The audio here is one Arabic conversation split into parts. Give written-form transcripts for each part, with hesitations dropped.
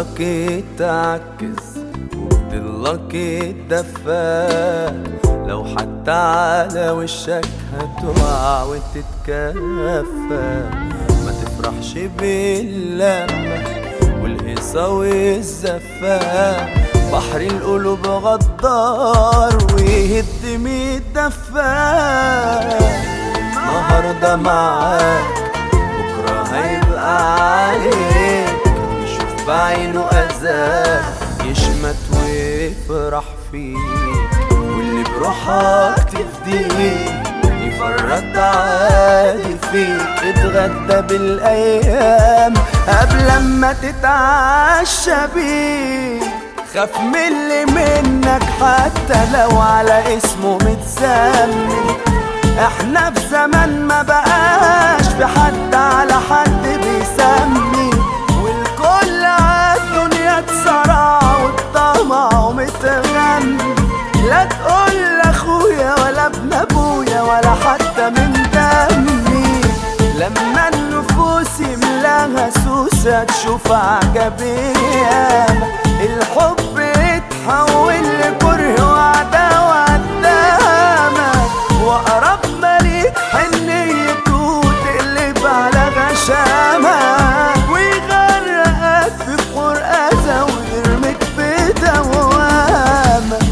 نظرك اتعكس وبضلك اتدفى، لو حتى على وشك هتقع وتتكفى. ما تفرحش باللمة والهيصة والزفة، بحر القلوب غدار ويهد ميت دفة. النهاردة معاك بكرة هيبقى عليك، يشوف بعينه أذاك يشمت ويفرح فيك، واللي بروحك تفديك يفرط عادي فيك. اتغدى بالأيام قبل ما تتعشى بيك، خاف من اللي منك حتى لو على اسمه متسمي. احنا في زمن ما بقاش في حد على حد بيسمي، والكل عالدنيا اتسرع والطمع ومتغني. لا تقول لاخويا ولا ابن ابويا ولا حتى من دمي، لما النفوس يملاها سوسة تشوف عجبية. الحب يتحول لكره وعداوة قدامك، وأقرب ما ليك حنيته تقلب على غشامك، ويغرقك في بحور أذى ويرميك في دوامك.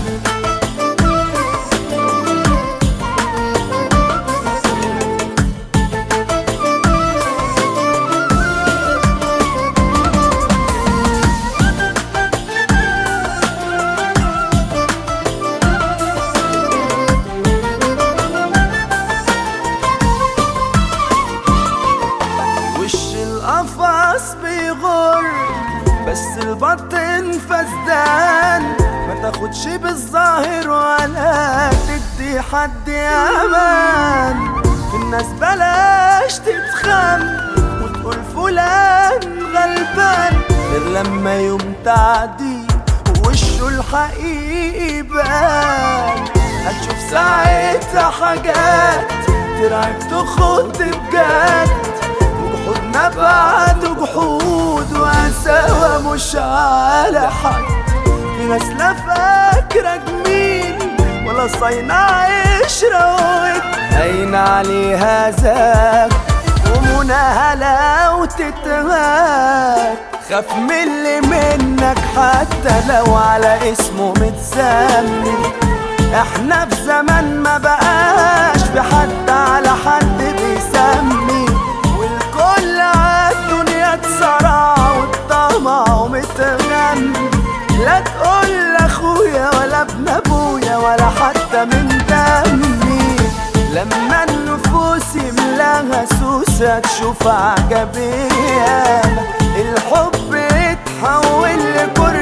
القفص بيغر بس البطن فسدان، ما تاخدش بالظاهر ولا تدي حد امان. في الناس بلاش تتخم وتقول فلان غلبان، غير لما يوم تعدي ووشه الحقيقي يبان. هتشوف ساعتها حاجات ترعب تخض بجد، وجحودنا بعد جحود وقساوة مش على حد. في ناس لا فاكرة جميل ولا صاينة عشرة ود، هين عليها ذاك ومناها لو تتهاك. خاف من اللي منك حتى لو على اسمه متسمي. احنا في زمن ما بقاش في حد على حد بيسمي، والكل عالدنيا اتسرع والطمع ومتغني. لا تقول لاخويا ولا ابن ابويا ولا حتى من دمي، لما النفوس يملاها سوسة تشوف عجبية. الحب يتحول لكره